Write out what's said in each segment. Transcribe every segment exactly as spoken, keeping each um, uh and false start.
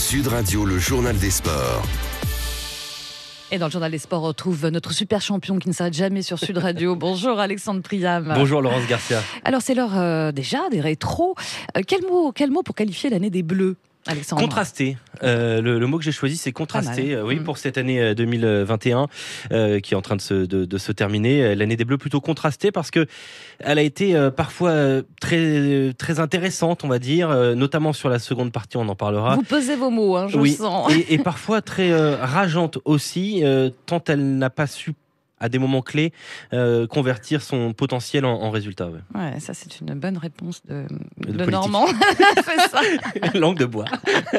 Sud Radio, le journal des sports. Et dans le journal des sports, on retrouve notre super champion qui ne s'arrête jamais sur Sud Radio. Bonjour Alexandre Priam. Bonjour Laurence Garcia. Alors c'est l'heure euh, déjà des rétros. Euh, quel mot, quel mot pour qualifier l'année des Bleus, Alexandre ? Contrasté. Euh, le, le mot que j'ai choisi, c'est contrasté. Euh, oui, mmh. pour cette année deux mille vingt et un euh, qui est en train de se, de, de se terminer. L'année des Bleus plutôt contrastée parce que elle a été euh, parfois très très intéressante, on va dire, euh, notamment sur la seconde partie. On en parlera. Vous pesez vos mots, hein, je oui. sens. Et, et parfois très euh, rageante aussi, euh, tant elle n'a pas su à des moments clés, euh, convertir son potentiel en, en résultat. Ouais. ouais, ça c'est une bonne réponse de, de, de Normand. C'est ça. Langue de bois.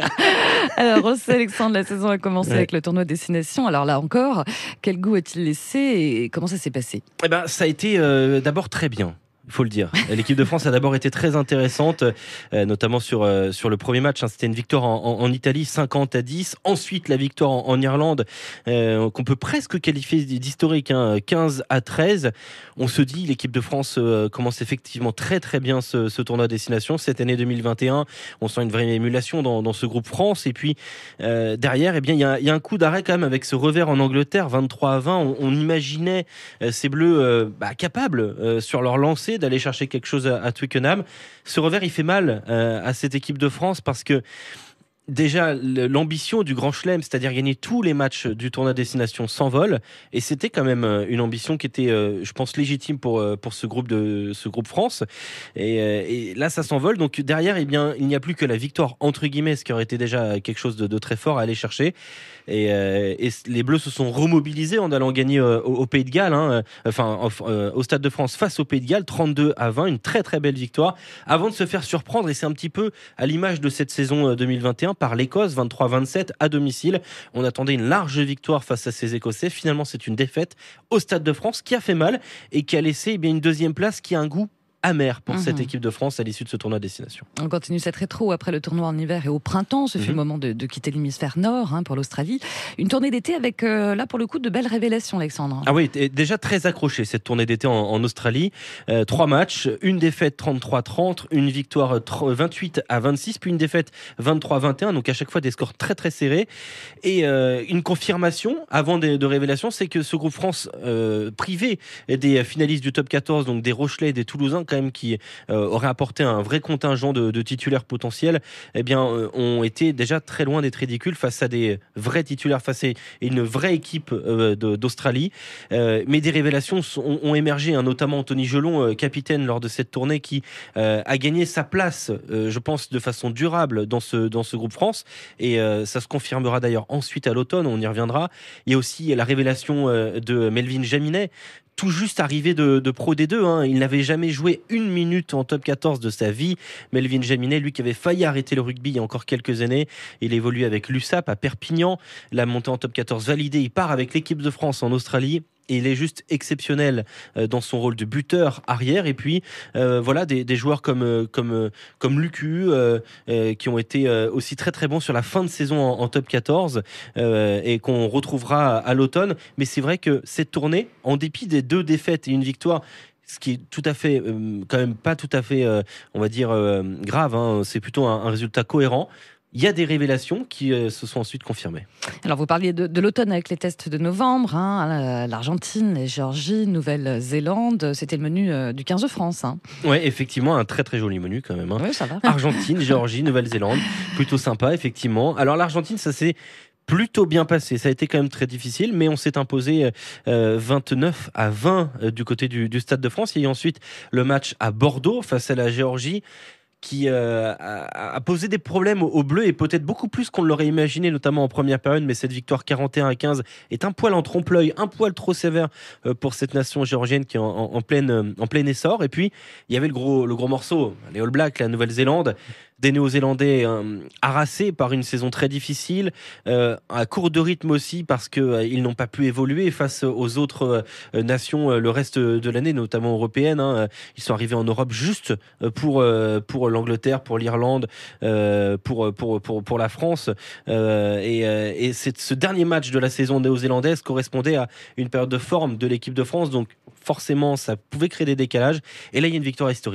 Alors, Rosset Alexandre, la saison a commencé ouais. avec le tournoi Destination. Alors là encore, quel goût a-t-il laissé et comment ça s'est passé ? Eh ben, ça a été euh, d'abord très bien. Il faut le dire. L'équipe de France a d'abord été très intéressante, euh, notamment sur, euh, sur le premier match. Hein, c'était une victoire en, en, en Italie, cinquante à dix. Ensuite, la victoire en, en Irlande, euh, qu'on peut presque qualifier d'historique, hein, quinze à treize. On se dit, l'équipe de France euh, commence effectivement très très bien ce, ce tournoi à destination. Cette année deux mille vingt et un, on sent une vraie émulation dans, dans ce groupe France. Et puis, euh, derrière, eh bien, il y a, y a un coup d'arrêt quand même avec ce revers en Angleterre, vingt-trois à vingt. On, on imaginait euh, ces Bleus euh, bah, capables, euh, sur leur lancée, d'aller chercher quelque chose à, à Twickenham. Ce revers, il fait mal euh, à cette équipe de France parce que déjà, l'ambition du Grand Chelem, c'est-à-dire gagner tous les matchs du tournoi destination, s'envole. Et c'était quand même une ambition qui était, je pense, légitime pour, pour ce groupe de ce groupe France. Et, et là, ça s'envole. Donc derrière, eh bien, il n'y a plus que la victoire, entre guillemets, ce qui aurait été déjà quelque chose de, de très fort à aller chercher. Et, et les Bleus se sont remobilisés en allant gagner au, au Pays de Galles, hein, enfin au, au Stade de France face au Pays de Galles, trente-deux à vingt, une très très belle victoire, avant de se faire surprendre. Et c'est un petit peu à l'image de cette saison deux mille vingt et un par l'Écosse, vingt-trois à vingt-sept à domicile. On attendait une large victoire face à ces Écossais. Finalement, c'est une défaite au Stade de France qui a fait mal et qui a laissé eh bien, une deuxième place qui a un goût amer pour mmh. cette équipe de France à l'issue de ce tournoi à destination. On continue cette rétro après le tournoi en hiver et au printemps. Ce mmh. fut le moment de, de quitter l'hémisphère nord hein, pour l'Australie. Une tournée d'été avec, euh, là pour le coup, de belles révélations, Alexandre. Ah oui, déjà très accroché cette tournée d'été en, en Australie. Euh, trois matchs, une défaite trente-trois à trente, une victoire vingt-huit à vingt-six, puis une défaite vingt-trois à vingt et un. Donc à chaque fois des scores très très serrés. Et euh, une confirmation avant de, de révélations, c'est que ce groupe France euh, privé des finalistes du top quatorze, donc des Rochelais, des Toulousains, quand même qui euh, auraient apporté un vrai contingent de, de titulaires potentiels, eh bien euh, ont été déjà très loin d'être ridicules face à des vrais titulaires, face à une vraie équipe euh, de, d'Australie. Euh, mais des révélations sont, ont émergé, hein, notamment Anthony Gelon, euh, capitaine lors de cette tournée, qui euh, a gagné sa place, euh, je pense, de façon durable dans ce dans ce groupe France. Et euh, ça se confirmera d'ailleurs ensuite à l'automne. On y reviendra. Il y a aussi la révélation euh, de Melvin Jaminet, tout juste arrivé de, de Pro D deux. Hein. Il n'avait jamais joué une minute en top quatorze de sa vie. Melvin Jaminet, lui qui avait failli arrêter le rugby il y a encore quelques années. Il évolue avec l'U S A P à Perpignan. La montée en top quatorze validée. Il part avec l'équipe de France en Australie. Et il est juste exceptionnel dans son rôle de buteur arrière. Et puis, euh, voilà, des, des joueurs comme, comme, comme Lucu, euh, euh, qui ont été aussi très très bons sur la fin de saison en, en top quatorze euh, et qu'on retrouvera à, à l'automne. Mais c'est vrai que cette tournée, en dépit des deux défaites et une victoire, ce qui est tout à fait, euh, quand même pas tout à fait, euh, on va dire, euh, grave, hein, c'est plutôt un, un résultat cohérent. Il y a des révélations qui euh, se sont ensuite confirmées. Alors, vous parliez de, de l'automne avec les tests de novembre, hein, l'Argentine, la Géorgie, Nouvelle-Zélande. C'était le menu euh, du quinze de France. Hein. Oui, effectivement, un très très joli menu quand même. Hein. Oui, ça va. Argentine, Géorgie, Nouvelle-Zélande, plutôt sympa, effectivement. Alors, l'Argentine, ça s'est plutôt bien passé. Ça a été quand même très difficile, mais on s'est imposé euh, vingt-neuf à vingt euh, du côté du, du Stade de France. Il y a eu ensuite le match à Bordeaux face à la Géorgie, qui euh, a, a posé des problèmes aux, aux Bleus et peut-être beaucoup plus qu'on l'aurait imaginé, notamment en première période. Mais cette victoire quarante et un à quinze est un poil en trompe-l'œil, un poil trop sévère euh, pour cette nation géorgienne qui est en, en, en, pleine, euh, en plein essor. Et puis, il y avait le gros, le gros morceau, les All Blacks, la Nouvelle-Zélande, des Néo-Zélandais euh, harassés par une saison très difficile, euh, à court de rythme aussi parce qu'ils euh, n'ont pas pu évoluer face aux autres euh, nations euh, le reste de l'année, notamment européennes. Hein. Ils sont arrivés en Europe juste pour, euh, pour l'Angleterre, pour l'Irlande, euh, pour, pour, pour, pour la France. Euh, et euh, et c'est, ce dernier match de la saison néo-zélandaise correspondait à une période de forme de l'équipe de France, donc forcément ça pouvait créer des décalages. Et là il y a une victoire historique.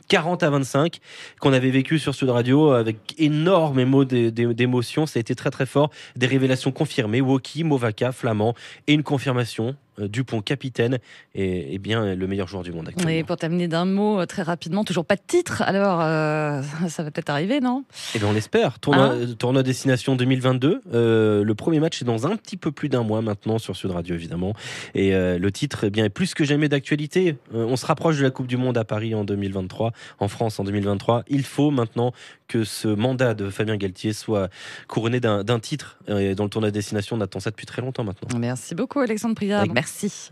quarante à vingt-cinq, qu'on avait vécu sur Sud Radio avec énormément d'émotions. Ça a été très très fort. Des révélations confirmées. Woki, Movaka, Flamand et une confirmation. Dupont capitaine et, et bien le meilleur joueur du monde actuellement. Et pour terminer d'un mot euh, très rapidement, toujours pas de titre, alors euh, ça va peut-être arriver, non ? Eh bien on l'espère. Tournoi, hein tournoi Destination deux mille vingt-deux. Euh, le premier match est dans un petit peu plus d'un mois maintenant sur Sud Radio évidemment. Et euh, le titre eh bien, est plus que jamais d'actualité. Euh, on se rapproche de la Coupe du Monde à Paris en deux mille vingt-trois, en France en deux mille vingt-trois. Il faut maintenant que ce mandat de Fabien Galtier soit couronné d'un, d'un titre. Et dans le tournoi Destination, on attend ça depuis très longtemps maintenant. Merci beaucoup Alexandre Priard. Avec... Merci.